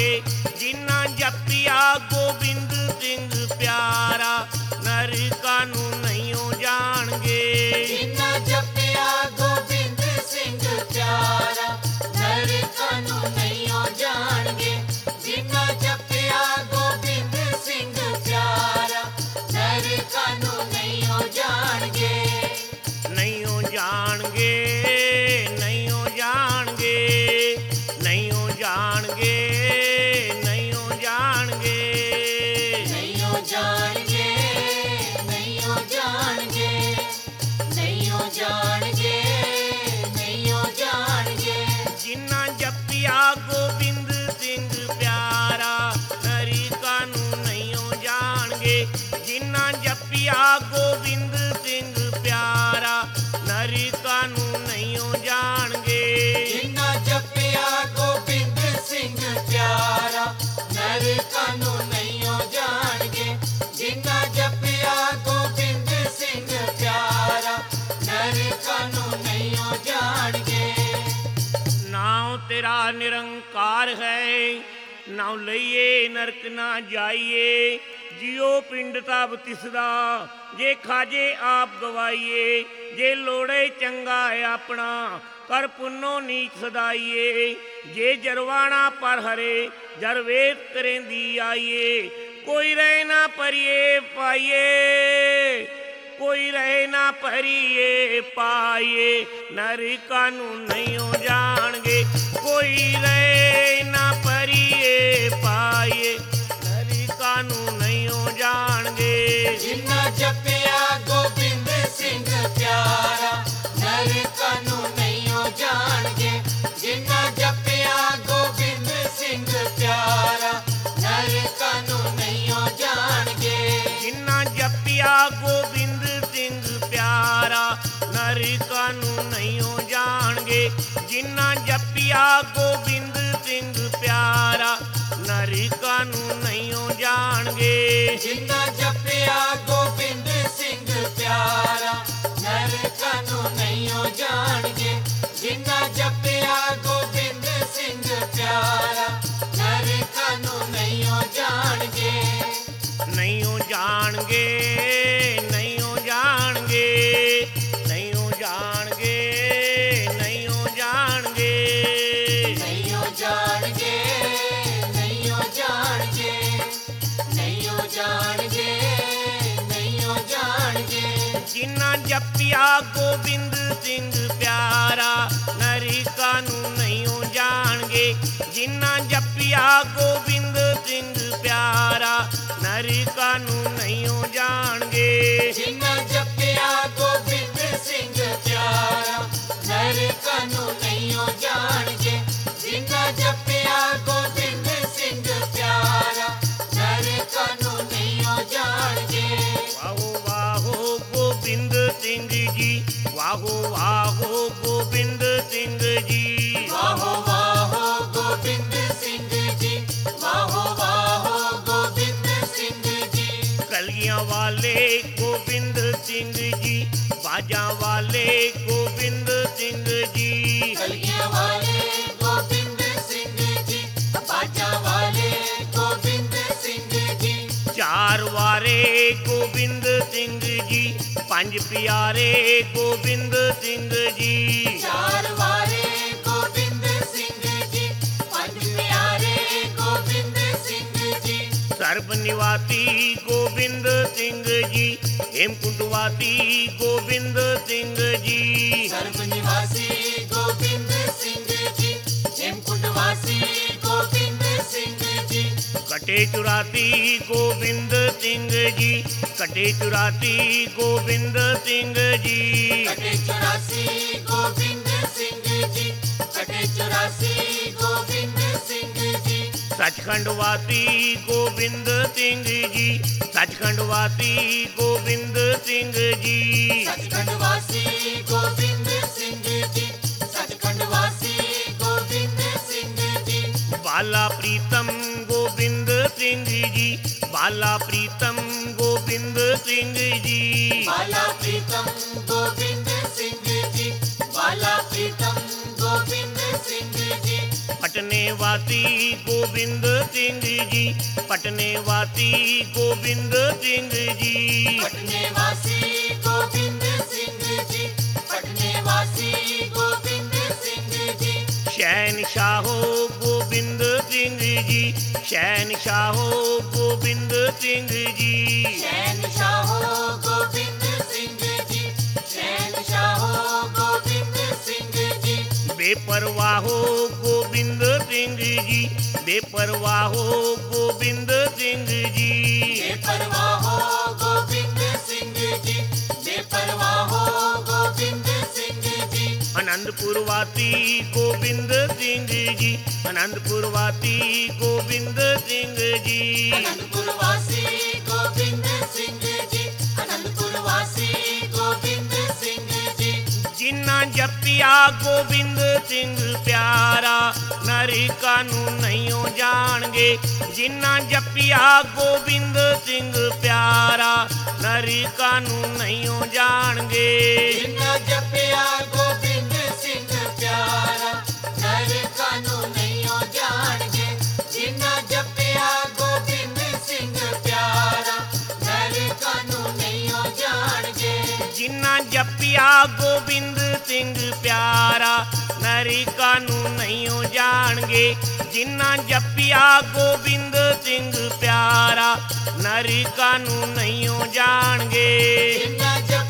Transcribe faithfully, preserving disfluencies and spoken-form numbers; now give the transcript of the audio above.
ਜਿਨ੍ਹਾਂ ਜਪਿਆ ਗੋਬਿੰਦ ਸਿੰਘ ਪਿਆਰਾ ਨਰਕਾਂ ਨੂੰ ਨਹੀਂ ਜਾਣਗੇ। ਜਿਨ੍ਹਾਂ ਜਪਿਆ ਗੋਬਿੰਦ ਸਿੰਘ ਪਿਆਰਾ ਨਰਕਾਂ ਨੂੰ ਨਹੀਂ ਜਾਣਗੇ। ਜਿਨ੍ਹਾਂ ਜਪਿਆ ਗੋਬਿੰਦ ਸਿੰਘ ਪਿਆਰਾ ਨਰਕਾਂ ਨੂੰ ਨਹੀਂ ਜਾਣਗੇ। ਨਹੀਂ ਜਾਣਗੇ, ਨਹੀਂ ਜਾਣਗੇ, ਨਹੀਂ ਜਾਣਗੇ, ਨਹੀਂ ਜਾਣਗੇ, ਨਹੀਂ ਜਾਣਗੇ, ਨਹੀਂ ਜਾਣਗੇ, ਨਹੀਂ ਜਾਣਗੇ, ਨਹੀਂ ਜਾਣਗੇ। ਜਿਨ੍ਹਾਂ ਜਪਿਆ ਗੋਬਿੰਦ ਸਿੰਘ ਪਿਆਰਾ ਨਰਕਾਂ ਨੂੰ ਨਹੀਂ ਜਾਣਗੇ। ਜਿਨ੍ਹਾਂ ਜਪਿਆ ਗੋਬਿੰਦ ਸਿੰਘ ਪਿਆਰਾ ਨਰਕਾਂ ਨੂੰ ਨਹੀਂ ਜਾਣਗੇ। ਜਿਨ੍ਹਾਂ ਜਪਿਆ ਗੋਬਿੰਦ ਸਿੰਘ ਪਿਆਰਾ ਨਰਕਾਂ ਨੂੰ ਨਹੀਂ ਜਾਣਗੇ। ਜਿਨ੍ਹਾਂ ਜਪਿਆ ਗੋਬਿੰਦ ਸਿੰਘ ਪਿਆਰਾ ਨਰਕਾਂ ਨੂੰ ਨਹੀਂ ਜਾਣਗੇ। ਨਾਉ ਤੇਰਾ ਨਿਰੰਕਾਰ ਹੈ, ਨਾਉ ਲਈਏ ਨਰਕ ਨਾ ਜਾਈਏ। ਜਿਉ ਪਿੰਡ ਤਬ ਤਿਸਦਾ, ਜੇ ਖਾਜੇ ਆਪ ਗਵਾਈਏ। ਜੇ ਲੋੜੇ ਚੰਗਾ ਆਪਣਾ, ਕਰ ਪੁੰਨੋ ਨੀਚ ਸਦਾਈਏ। ਜੇ ਜਰਵਾਣਾ ਪਰ ਹਰੇ, ਜਰ ਵੇਦ ਕਰੇਂਦੀ ਆਈਏ। ਕੋਈ ਰਹਿ ਨਾ ਪਰਿਏ ਪਾਈਏ, ਕੋਈ ਰਹਿ ਨਾ ਭਰੀਏ ਪਾਈਏ। ਨਰਕਾਂ ਨੂੰ ਨਹੀਂ ਜਾਣਗੇ, ਕੋਈ ਰਹਿ ਨਾ ਭਰੀਏ ਪਾਈਏ। ਨਰਕਾਂ ਨੂੰ ਨਹੀਂ ਜਾਣਗੇ। ਜਿਨ੍ਹਾਂ ਜਪਿਆ ਗੋਬਿੰਦ ਸਿੰਘ ਪਿਆਰਾ ਨਰਕਾਂ ਨੂੰ ਨਹੀਂ ਜਾਣਗੇ। ਜਿਨ੍ਹਾਂ ਜਪਿਆ ਗੋਬਿੰਦ ਸਿੰਘ ਪਿਆਰਾ ਨਰਕਾਂ ਨੂੰ ਨਹੀਂ ਜਾਣਗੇ। ਜਿਨ੍ਹਾਂ ਜਪਿਆ ਗੋਬਿੰਦ ਸਿੰਘ ਪਿਆਰਾ ਨਰਕਾਂ ਨੂੰ ਨਹੀਂ ਜਾਣਗੇ। ਜਿਨ੍ਹਾਂ ਜਪਿਆ ਗੋਬਿੰਦ ਸਿੰਘ ਪਿਆਰਾ ਨਰਕਾਂ ਨੂੰ ਨਹੀਂ ਜਾਣਗੇ। ਜਿਨ੍ਹਾਂ ਜਪਿਆ ਗੋਬਿੰਦ ਸਿੰਘ ਪਿਆਰਾ ਨਰਕਾਂ ਨੂੰ ਨਹੀਂ ਜਾਣਗੇ। ਜਿਨ੍ਹਾਂ ਜਪਿਆ ਗੋਬਿੰਦ ਸਿੰਘ ਪਿਆਰਾ ਨਰਕਾਂ ਨੂੰ ਨਹੀਂ ਜਾਣਗੇ। ਨਹੀਂ ਜਾਣਗੇ, ਨਹੀਂ ਜਾਣਗੇ, ਨਹੀਂ ਜਾਣਗੇ, ਨਹੀਂ ਜਾਣਗੇ, ਨਹੀਂ ਜਾਣਗੇ, ਨਹੀਂ ਜਾਣਗੇ, ਨਹੀਂ ਜਾਣਗੇ, ਨਹੀਂ ਜਾਣਗੇ। ਜਿਨ੍ਹਾਂ ਜਪਿਆ ਗੋਬਿੰਦ ਸਿੰਘ ਪਿਆਰਾ ਨਰਕਾਂ ਨੂੰ ਨਹੀਂ ਜਾਣਗੇ। ਜਿਨ੍ਹਾਂ ਜਪਿਆ ਗੋਬਿੰਦ ਸਿੰਘ ਪਿਆਰਾ ਨਰਕਾਂ ਨੂੰ ਨਹੀਂ ਜਾਣਗੇ। ਜਿਨ੍ਹਾਂ ਜਪਿਆ ਗੋਬਿੰਦ ਸਿੰਘ ਪਿਆਰਾ ਨਰਕਾਂ ਨੂੰ ਨਹੀਂ ਜਾਣਗੇ। ਜਿਨ੍ਹਾਂ ਜਪਿਆ ਗੋਬਿੰਦ ਸਿੰਘ ਪਿਆਰਾ ਨਰਕਾਂ ਨੂੰ ਨਹੀਂ ਜਾਣਗੇ। ਵਾਹੋ ਵਾਹੋ ਗੋਬਿੰਦ ਸਿੰਘ ਜੀ, ਵਾਹੋ ਵਾਹੋ ਗੋਬਿੰਦ ਸਿੰਘ ਜੀ। ਵਾਹੋ ਵਾਹੋ ਗੋਬਿੰਦ ਸਿੰਘ ਜੀ, ਵਾਹੋ ਵਾਹੋ ਗੋਬਿੰਦ ਸਿੰਘ ਜੀ। ਕਲਗੀਆਂ ਵਾਲੇ ਗੋਬਿੰਦ ਸਿੰਘ ਜੀ, ਬਾਜਾਂ ਵਾਲੇ ਗੋਬਿੰਦ ਸਿੰਘ ਜੀ। ਕਲਗੀਆਂ ਵਾਲੇ ਗੋਬਿੰਦ ਸਿੰਘ ਜੀ, ਬਾਜਾਂ ਵਾਲੇ ਗੋਬਿੰਦ ਸਿੰਘ ਜੀ। ਚਾਰ ਵਾਰੇ ਗੋਬਿੰਦ ਸਿੰਘ ਜੀ, ਪੰਜ ਪਿਆਰੇ ਗੋਬਿੰਦ ਸਿੰਘ ਜੀ। ਚਾਰ ਵਾਰੇ ਗੋਬਿੰਦ ਸਿੰਘ ਜੀ, ਪੰਜ ਪਿਆਰੇ ਗੋਬਿੰਦ ਸਿੰਘ ਜੀ। ਸਰਬ ਨਿਵਾਤੀ ਗੋਬਿੰਦ ਸਿੰਘ ਜੀ, ਹੇਮਕੁੰਟ ਵਾਸੀ ਗੋਬਿੰਦ ਸਿੰਘ ਜੀ। ਸਰਬ ਨਿਵਾਸੀ ਗੋਬਿੰਦ ਸਿੰਘ ਜੀ, ਹੇਮਕੁੰਟ ਵਾਸੀ ਗੋਬਿੰਦ ਸਿੰਘ ਜੀ। ਕਟੇ ਚੁਰਾਤੀ ਗੋਬਿੰਦ ਸਿੰਘ ਜੀ, ਕਟੇ ਚੁਰਾਤੀ ਗੋਬਿੰਦ ਸਿੰਘ ਜੀ। ਕਟੇ ਚੁਰਾਸੀ ਗੋਬਿੰਦ ਸਿੰਘ ਜੀ, ਕਟੇ ਚੁਰਾਸੀ ਗੋਬਿੰਦ ਸਿੰਘ ਜੀ। ਸੱਚਖੰਡ ਵਾਸੀ ਗੋਬਿੰਦ ਸਿੰਘ ਜੀ, ਸੱਚਖੰਡ ਵਾਸੀ ਗੋਬਿੰਦ ਸਿੰਘ ਜੀ। ਸੱਚਖੰਡ ਵਾਸੀ ਗੋਬਿੰਦ ਸਿੰਘ ਜੀ, ਸੱਚਖੰਡ ਵਾਸੀ ਗੋਬਿੰਦ ਸਿੰਘ ਜੀ। ਬਾਲਾ ਪ੍ਰੀਤਮ ਗੋਬਿੰਦ ਸਿੰਘ ਜੀ, ਬਾਲਾ ਪ੍ਰੀਤਮ ਗੋਬਿੰਦ ਸਿੰਘ ਜੀ। ਬਾਲਾ ਪ੍ਰੀਤਮ ਗੋਬਿੰਦ ਸਿੰਘ ਜੀ, ਬਾਲਾ ਪ੍ਰੀਤਮ ਗੋਬਿੰਦ ਸਿੰਘ ਜੀ। ਪਟਨੇ वासी गोविंद सिंह जी, पटने वासी गोविंद सिंह जी। पटने वासी गोविंद सिंह जी, पटने वासी गोविंद सिंह जी। शहनशाहो गोविंद सिंह जी, शहनशाहो गोविंद सिंह जी। शहनशाहो गोविंद सिंह जी, शहनशाहो गोविंद सिंह जी। बेपरवाहो गोविंद सिंह जी, बेपरवाहो गोविंद सिंह जी। बेपरवाहो गोविंद सिंह जी, बेपरवाहो गोविंद सिंह जी। आनंदपुर वासी गोविंद सिंह जी, आनंदपुर वासी गोविंद सिंह जी। आनंदपुर वासी गोविंद सिंह जी, आनंदपुर वासी गोविंद सिंह जी। जिन्ना जपिया गोविंद सिंह प्यारा, नरी कानू नहीं जाणगे। जिन्ना जपिया गोविंद सिंह प्यारा, नरी कानू नहीं जाणगे। जिन्ना जपिया गोविंद सिंह प्यारा, नर कानू नहीं जाणगे। जिन्ना जपिया गोविंद सिंह प्यारा, नर कानू नहीं जाणगे। जिन्ना जपिया गोविंद सिंह प्यारा, नरी कानू नहीं जाणगे। जिन्ना जपिया गोविंद सिंह प्यारा, नरी कानू नहीं जाणगे। जिन्ना जप